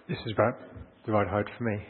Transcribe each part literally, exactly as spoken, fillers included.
This is about the right height for me.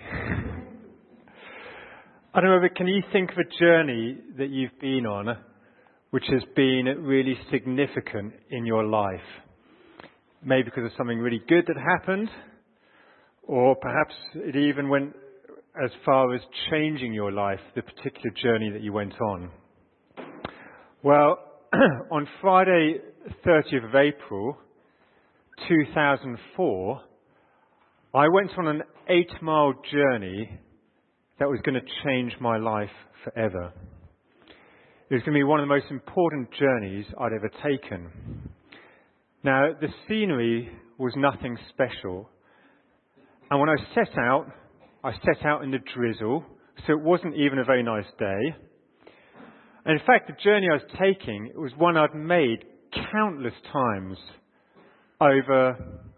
I don't know, but can you think of a journey that you've been on which has been really significant in your life? Maybe because of something really good that happened, or perhaps it even went as far as changing your life, the particular journey that you went on. Well, on Friday, thirtieth of April, two thousand four, I went on an eight-mile journey that was going to change my life forever. It was going to be one of the most important journeys I'd ever taken. Now, the scenery was nothing special. And when I set out, I set out in the drizzle, so it wasn't even a very nice day. And in fact, the journey I was taking, it was one I'd made countless times over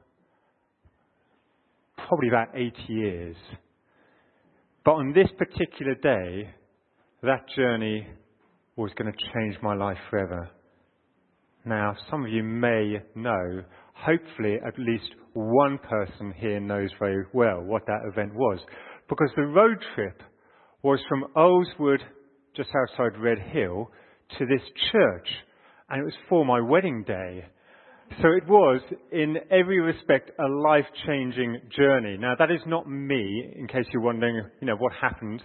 probably about eight years. But on this particular day, that journey was going to change my life forever. Now, some of you may know, hopefully at least one person here knows very well what that event was. Because the road trip was from Oleswood, just outside Red Hill, to this church. And it was for my wedding day. So it was, in every respect, a life-changing journey. Now, that is not me, in case you're wondering, you know, what happened.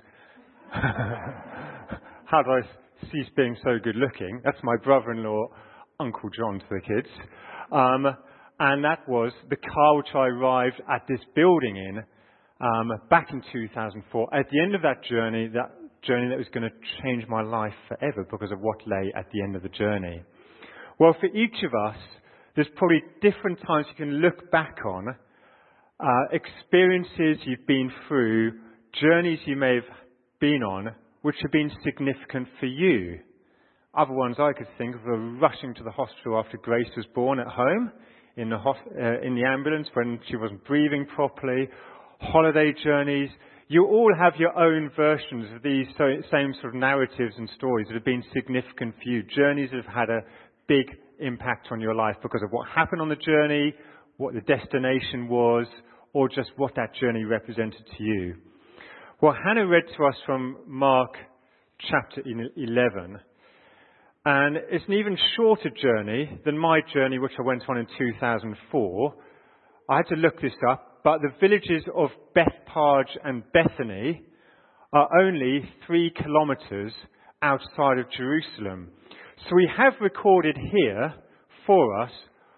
How did I cease being so good-looking? That's my brother-in-law, Uncle John to the kids. Um, and that was the car which I arrived at this building in um, back in two thousand four. At the end of that journey, that journey that was going to change my life forever because of what lay at the end of the journey. Well, for each of us, there's probably different times you can look back on, uh, experiences you've been through, journeys you may have been on, which have been significant for you. Other ones I could think of were rushing to the hospital after Grace was born at home, in the, hos- uh, in the ambulance when she wasn't breathing properly, holiday journeys. You all have your own versions of these so, same sort of narratives and stories that have been significant for you, journeys that have had a big impact on your life because of what happened on the journey, what the destination was, or just what that journey represented to you. Well, Hannah read to us from Mark chapter eleven, and it's an even shorter journey than my journey, which I went on in two thousand four. I had to look this up, but the villages of Bethphage and Bethany are only three kilometres outside of Jerusalem. So we have recorded here for us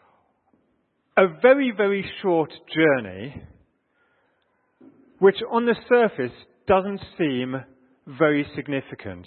a very, very short journey, which on the surface doesn't seem very significant.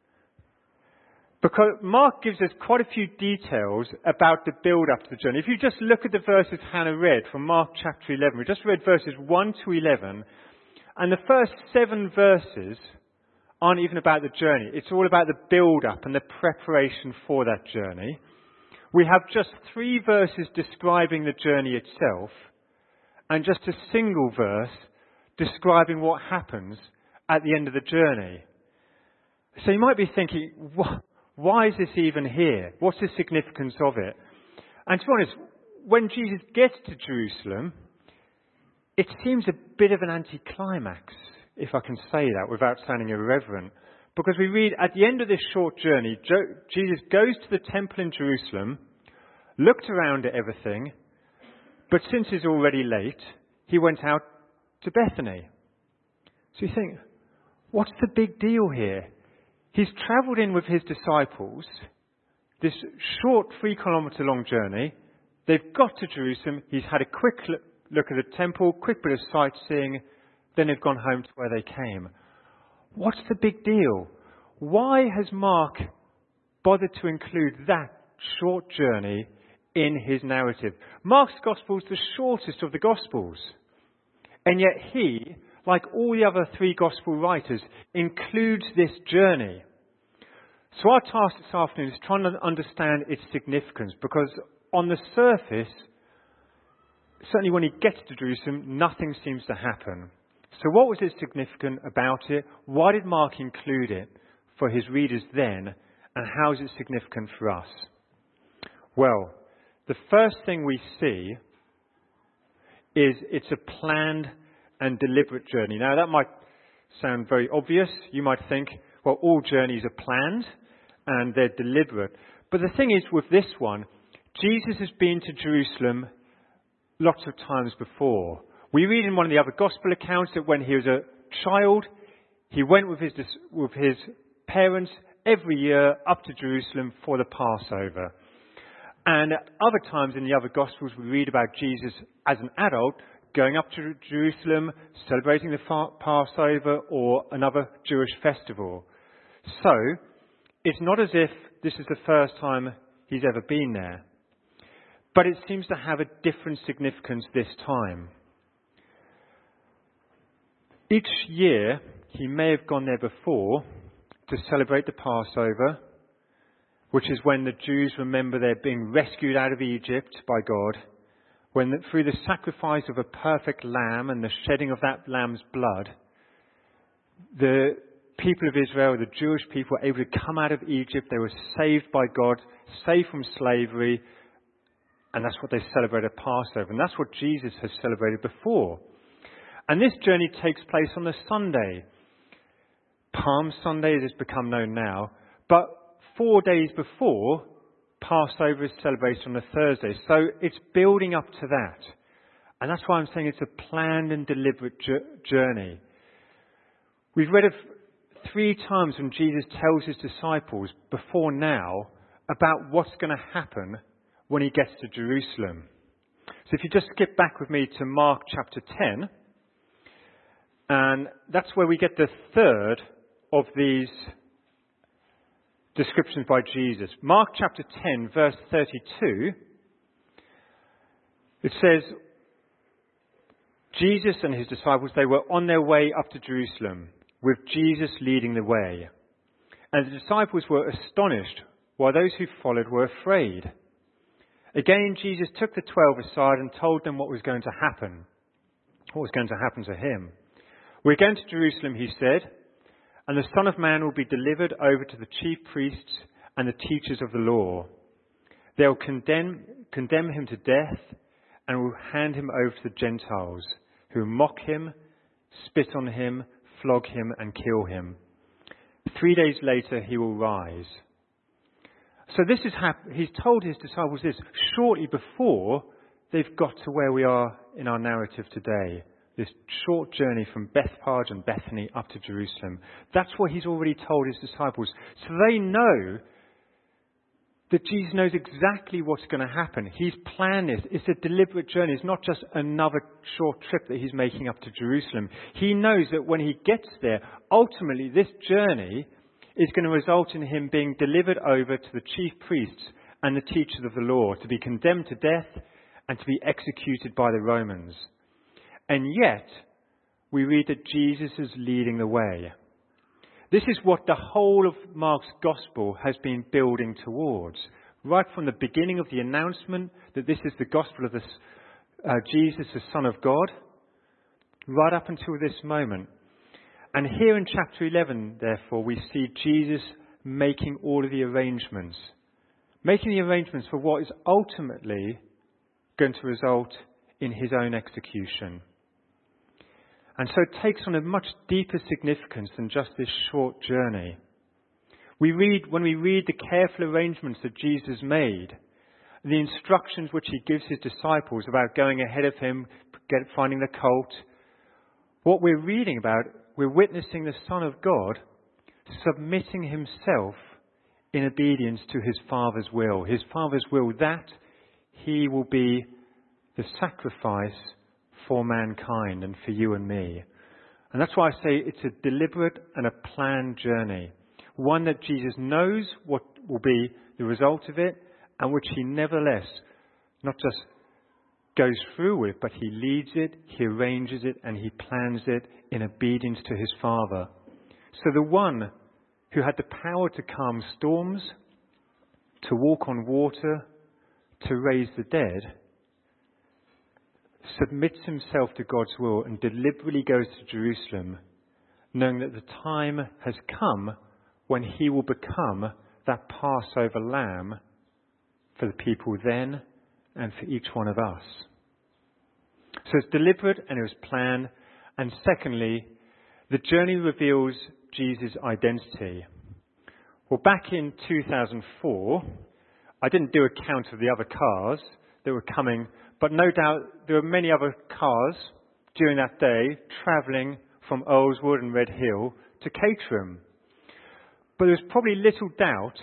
Because Mark gives us quite a few details about the build-up to the journey. If you just look at the verses Hannah read from Mark chapter eleven, we just read verses one to eleven, and the first seven verses aren't even about the journey. It's all about the build-up and the preparation for that journey. We have just three verses describing the journey itself, and just a single verse describing what happens at the end of the journey. So you might be thinking, why is this even here? What's the significance of it? And to be honest, when Jesus gets to Jerusalem, it seems a bit of an anticlimax, if I can say that without sounding irreverent. Because we read at the end of this short journey, Jesus goes to the temple in Jerusalem, looked around at everything, but since it's already late, he went out to Bethany. So you think, what's the big deal here? He's travelled in with his disciples, this short three kilometre long journey. They've got to Jerusalem. He's had a quick look at the temple, quick bit of sightseeing. Then they've gone home to where they came. What's the big deal? Why has Mark bothered to include that short journey in his narrative? Mark's Gospel is the shortest of the Gospels. And yet he, like all the other three Gospel writers, includes this journey. So our task this afternoon is trying to understand its significance, because on the surface, certainly when he gets to Jerusalem, nothing seems to happen. So what was it significant about it? Why did Mark include it for his readers then? And how is it significant for us? Well, the first thing we see is it's a planned and deliberate journey. Now, that might sound very obvious. You might think, well, all journeys are planned and they're deliberate. But the thing is, with this one, Jesus has been to Jerusalem lots of times before. We read in one of the other gospel accounts that when he was a child, he went with his, with his parents every year up to Jerusalem for the Passover. And at other times in the other Gospels, we read about Jesus as an adult going up to Jerusalem, celebrating the Passover or another Jewish festival. So, it's not as if this is the first time he's ever been there. But it seems to have a different significance this time. Each year, he may have gone there before to celebrate the Passover, which is when the Jews remember they're being rescued out of Egypt by God, when the, through the sacrifice of a perfect lamb and the shedding of that lamb's blood, the people of Israel, the Jewish people, were able to come out of Egypt. They were saved by God, saved from slavery, and that's what they celebrate at Passover. And that's what Jesus has celebrated before. And this journey takes place on the Sunday. Palm Sunday, as it's become known now. But four days before, Passover is celebrated on a Thursday. So it's building up to that. And that's why I'm saying it's a planned and deliberate journey. We've read it three times when Jesus tells his disciples before now about what's going to happen when he gets to Jerusalem. So if you just skip back with me to Mark chapter ten, and that's where we get the third of these descriptions by Jesus. Mark chapter ten, verse thirty-two, it says, Jesus and his disciples, they were on their way up to Jerusalem, with Jesus leading the way. And the disciples were astonished, while those who followed were afraid. Again, Jesus took the twelve aside and told them what was going to happen. What was going to happen to him. We're going to Jerusalem, he said, and the Son of Man will be delivered over to the chief priests and the teachers of the law. They'll condemn, condemn him to death and will hand him over to the Gentiles, who will mock him, spit on him, flog him and kill him. Three days later he will rise. So this is hap- he's told his disciples this shortly before they've got to where we are in our narrative today. This short journey from Bethphage and Bethany up to Jerusalem. That's what he's already told his disciples. So they know that Jesus knows exactly what's going to happen. He's planned this. It's a deliberate journey. It's not just another short trip that he's making up to Jerusalem. He knows that when he gets there, ultimately this journey is going to result in him being delivered over to the chief priests and the teachers of the law, to be condemned to death and to be executed by the Romans. And yet, we read that Jesus is leading the way. This is what the whole of Mark's gospel has been building towards. Right from the beginning of the announcement that this is the gospel of this, uh, Jesus, the Son of God, right up until this moment. And here in chapter eleven, therefore, we see Jesus making all of the arrangements. Making the arrangements for what is ultimately going to result in his own execution. And so it takes on a much deeper significance than just this short journey. We read, when we read the careful arrangements that Jesus made, the instructions which he gives his disciples about going ahead of him, get, finding the colt, what we're reading about, we're witnessing the Son of God submitting himself in obedience to his Father's will. His Father's will that he will be the sacrifice for mankind and for you and me. And that's why I say it's a deliberate and a planned journey. One that Jesus knows what will be the result of it, and which he nevertheless not just goes through with, but he leads it, he arranges it, and he plans it in obedience to his Father. So the one who had the power to calm storms, to walk on water, to raise the dead, submits himself to God's will and deliberately goes to Jerusalem, knowing that the time has come when he will become that Passover lamb for the people then and for each one of us. So it's deliberate and it was planned. And secondly, the journey reveals Jesus' identity. Well, back in two thousand four, I didn't do a count of the other cars that were coming, but no doubt there were many other cars during that day travelling from Earlswood and Red Hill to Caterham. But there was probably little doubt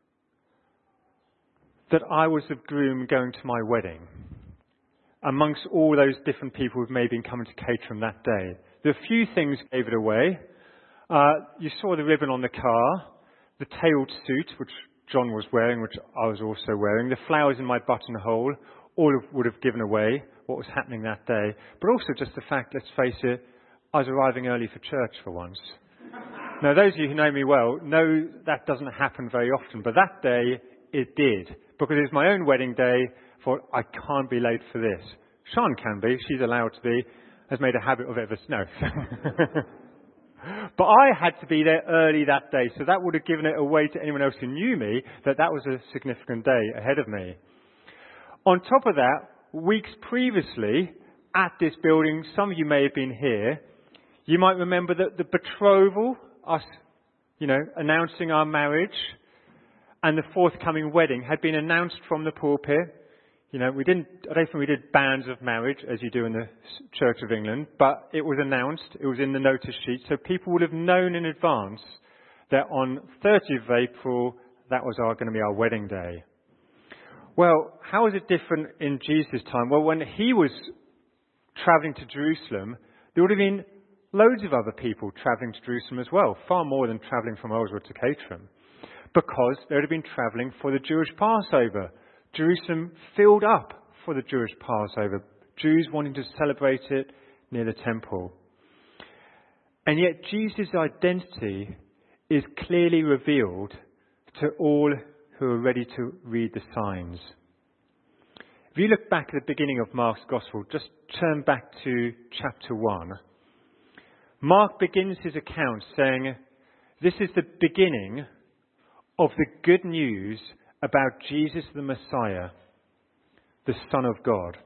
that I was the groom going to my wedding, amongst all those different people who may have been coming to Caterham that day. There are a few things gave it away. Uh, you saw the ribbon on the car, the tailed suit, which John was wearing, which I was also wearing, the flowers in my buttonhole, all of, would have given away what was happening that day. But also just the fact, let's face it, I was arriving early for church for once. Now, those of you who know me well know that doesn't happen very often, but that day it did, because it was my own wedding day. I thought, I can't be late for this. Sean can be, she's allowed to be, has made a habit of it ever no. But I had to be there early that day, so that would have given it away to anyone else who knew me that that was a significant day ahead of me. On top of that, weeks previously at this building, some of you may have been here, you might remember that the betrothal, us, you know, announcing our marriage, and the forthcoming wedding had been announced from the pulpit. You know, we didn't, I don't think we did banns of marriage as you do in the Church of England, but it was announced, it was in the notice sheet, so people would have known in advance that on thirtieth of April, that was our, going to be our wedding day. Well, how is it different in Jesus' time? Well, when he was travelling to Jerusalem, there would have been loads of other people travelling to Jerusalem as well, far more than travelling from Earlswood to Caterham, because they would have been travelling for the Jewish Passover. Jerusalem filled up for the Jewish Passover, Jews wanting to celebrate it near the temple. And yet Jesus' identity is clearly revealed to all who are ready to read the signs. If you look back at the beginning of Mark's Gospel, just turn back to chapter one. Mark begins his account saying, this is the beginning of the good news about Jesus the Messiah, the Son of God.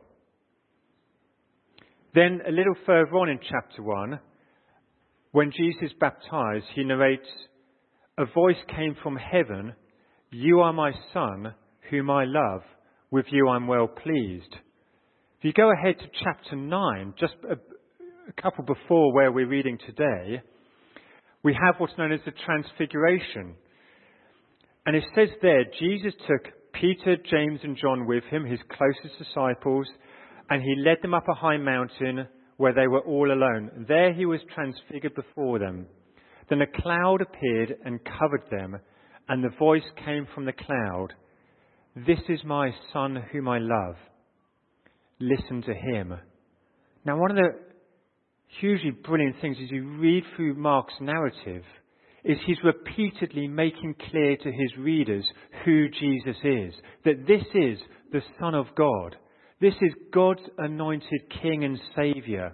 Then a little further on in chapter one, when Jesus is baptized, he narrates, a voice came from heaven, you are my Son, whom I love, with you I'm well pleased. If you go ahead to chapter nine, just a, a couple before where we're reading today, we have what's known as the Transfiguration. And it says there, Jesus took Peter, James and John with him, his closest disciples, and he led them up a high mountain where they were all alone. There he was transfigured before them. Then a cloud appeared and covered them, and the voice came from the cloud, this is my Son whom I love. Listen to him. Now, one of the hugely brilliant things as you read through Mark's narrative is he's repeatedly making clear to his readers who Jesus is. That this is the Son of God. This is God's anointed King and Saviour.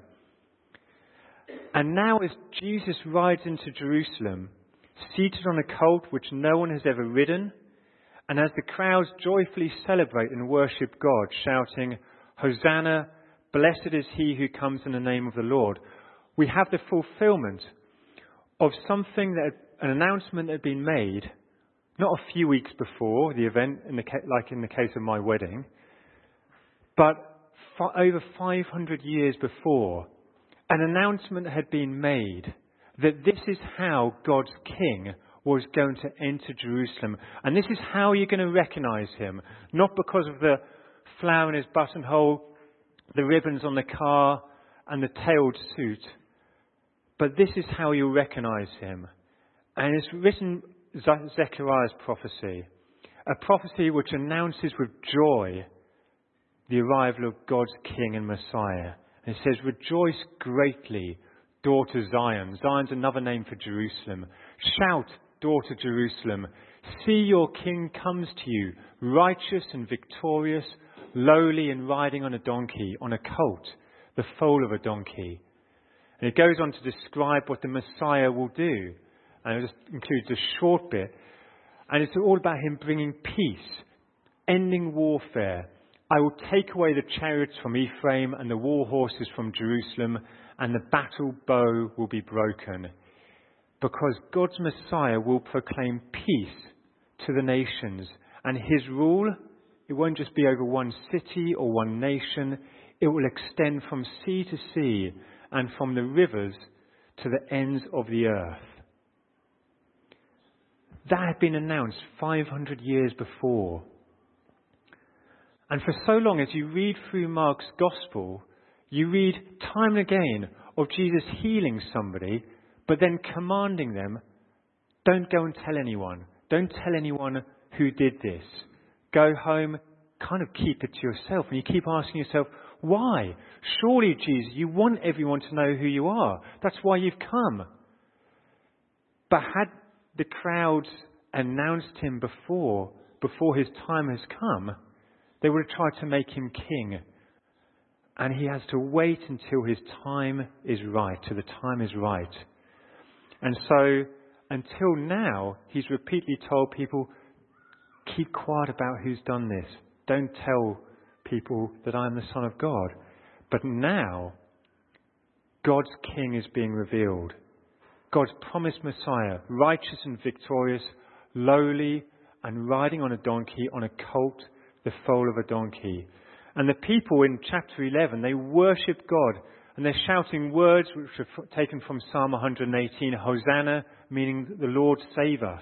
And now as Jesus rides into Jerusalem, seated on a colt which no one has ever ridden, and as the crowds joyfully celebrate and worship God, shouting, Hosanna, blessed is he who comes in the name of the Lord, we have the fulfillment of something that, an announcement that had been made, not a few weeks before the event, in the, like in the case of my wedding, but for over five hundred years before, an announcement had been made that this is how God's King was going to enter Jerusalem. And this is how you're going to recognize him, not because of the flower in his buttonhole, the ribbons on the car, and the tailed suit, but this is how you'll recognize him. And it's written Zechariah's prophecy, a prophecy which announces with joy the arrival of God's King and Messiah. And it says, rejoice greatly, daughter Zion. Zion's another name for Jerusalem. Shout, daughter Jerusalem. See, your King comes to you, righteous and victorious, lowly and riding on a donkey, on a colt, the foal of a donkey. And it goes on to describe what the Messiah will do. And it just includes a short bit. And it's all about him bringing peace, ending warfare, I will take away the chariots from Ephraim and the war horses from Jerusalem, and the battle bow will be broken. Because God's Messiah will proclaim peace to the nations, and his rule, it won't just be over one city or one nation, it will extend from sea to sea and from the rivers to the ends of the earth. That had been announced five hundred years before. And for so long, as you read through Mark's Gospel, you read time and again of Jesus healing somebody, but then commanding them, don't go and tell anyone. Don't tell anyone who did this. Go home, kind of keep it to yourself. And you keep asking yourself, why? Surely, Jesus, you want everyone to know who you are. That's why you've come. But had the crowds announced him before, before his time has come, they would have tried to make him king. And he has to wait until his time is right, till the time is right. And so, until now, he's repeatedly told people, keep quiet about who's done this. Don't tell people that I am the Son of God. But now, God's King is being revealed. God's promised Messiah, righteous and victorious, lowly and riding on a donkey, on a colt, the foal of a donkey. And the people in chapter eleven, they worship God. And they're shouting words which are taken from Psalm one hundred eighteen, Hosanna, meaning the Lord save us.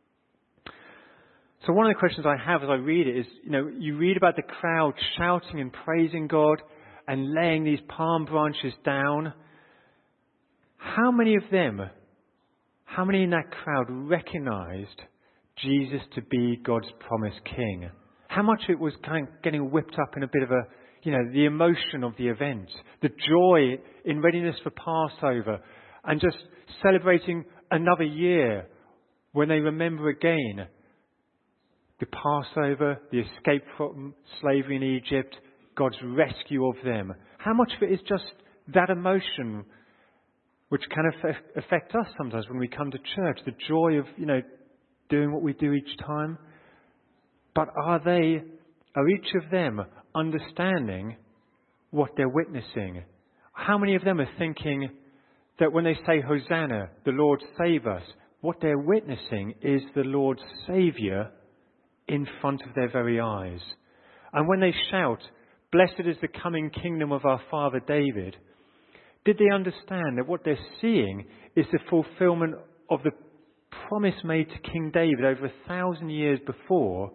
So one of the questions I have as I read it is, you know, you read about the crowd shouting and praising God and laying these palm branches down. How many of them, how many in that crowd recognized Jesus to be God's promised king? How much of it was kind of getting whipped up in a bit of a, you know, the emotion of the event, the joy in readiness for Passover, and just celebrating another year when they remember again the Passover, the escape from slavery in Egypt, God's rescue of them. How much of it is just that emotion which can affect us sometimes when we come to church, the joy of, you know, doing what we do each time? But are they, are each of them understanding what they're witnessing? How many of them are thinking that when they say Hosanna, the Lord save us, what they're witnessing is the Lord's Saviour in front of their very eyes? And when they shout, blessed is the coming kingdom of our father David, did they understand that what they're seeing is the fulfillment of the promise made to King David over a thousand years before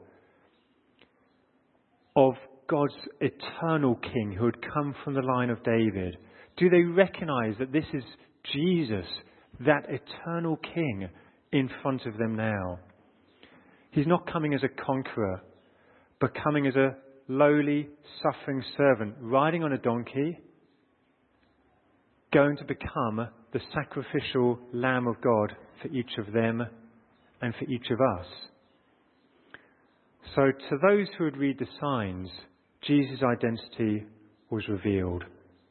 of God's eternal king who had come from the line of David? Do they recognize that this is Jesus, that eternal king, in front of them now? He's not coming as a conqueror, but coming as a lowly, suffering servant, riding on a donkey, going to become the sacrificial Lamb of God for each of them and for each of us. So to those who would read the signs, Jesus' identity was revealed.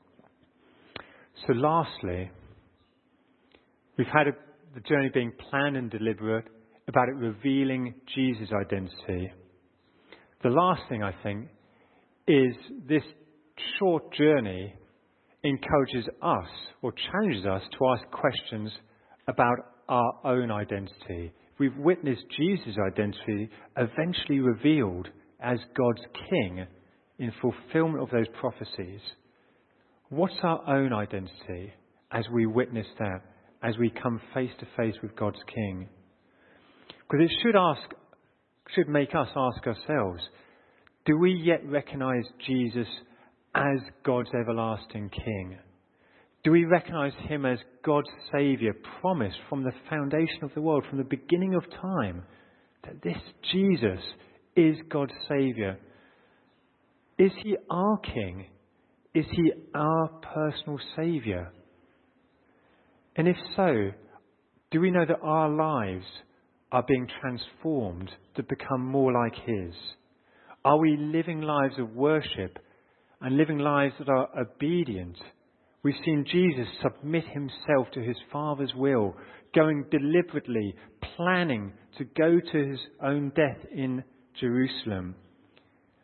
So lastly, we've had a, the journey being planned and deliberate about it revealing Jesus' identity. The last thing, I think, is this short journey encourages us or challenges us to ask questions about our own identity. We've witnessed Jesus' identity eventually revealed as God's King in fulfillment of those prophecies. What's our own identity as we witness that, as we come face to face with God's King? Because it should ask, should make us ask ourselves, do we yet recognize Jesus as God's everlasting King? Do we recognize him as God's Saviour, promised from the foundation of the world, from the beginning of time, that this Jesus is God's Saviour? Is he our King? Is he our personal Saviour? And if so, do we know that our lives are being transformed to become more like his? Are we living lives of worship and living lives that are obedient? We've seen Jesus submit himself to his Father's will, going deliberately, planning to go to his own death in Jerusalem.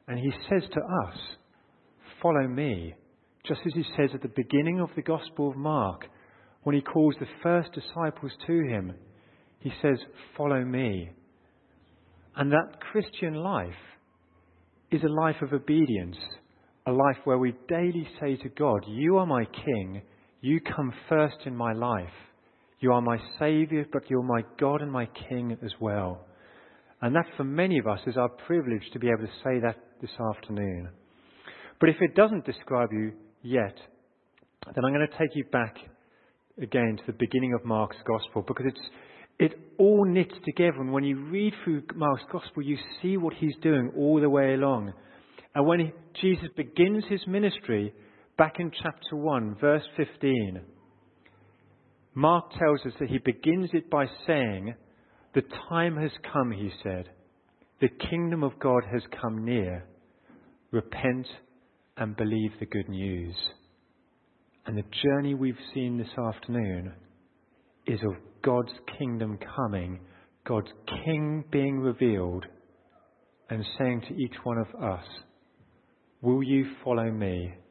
And he says to us, follow me. Just as he says at the beginning of the Gospel of Mark, when he calls the first disciples to him, he says, follow me. And that Christian life is a life of obedience, a life where we daily say to God, you are my King, you come first in my life. You are my Saviour, but you're my God and my King as well. And that for many of us is our privilege to be able to say that this afternoon. But if it doesn't describe you yet, then I'm going to take you back again to the beginning of Mark's Gospel, because it's it all knits together. And when you read through Mark's Gospel, you see what he's doing all the way along. And when he, Jesus begins his ministry, back in chapter one, verse fifteen, Mark tells us that he begins it by saying, the time has come, he said. The kingdom of God has come near. Repent and believe the good news. And the journey we've seen this afternoon is of God's kingdom coming, God's King being revealed, and saying to each one of us, will you follow me?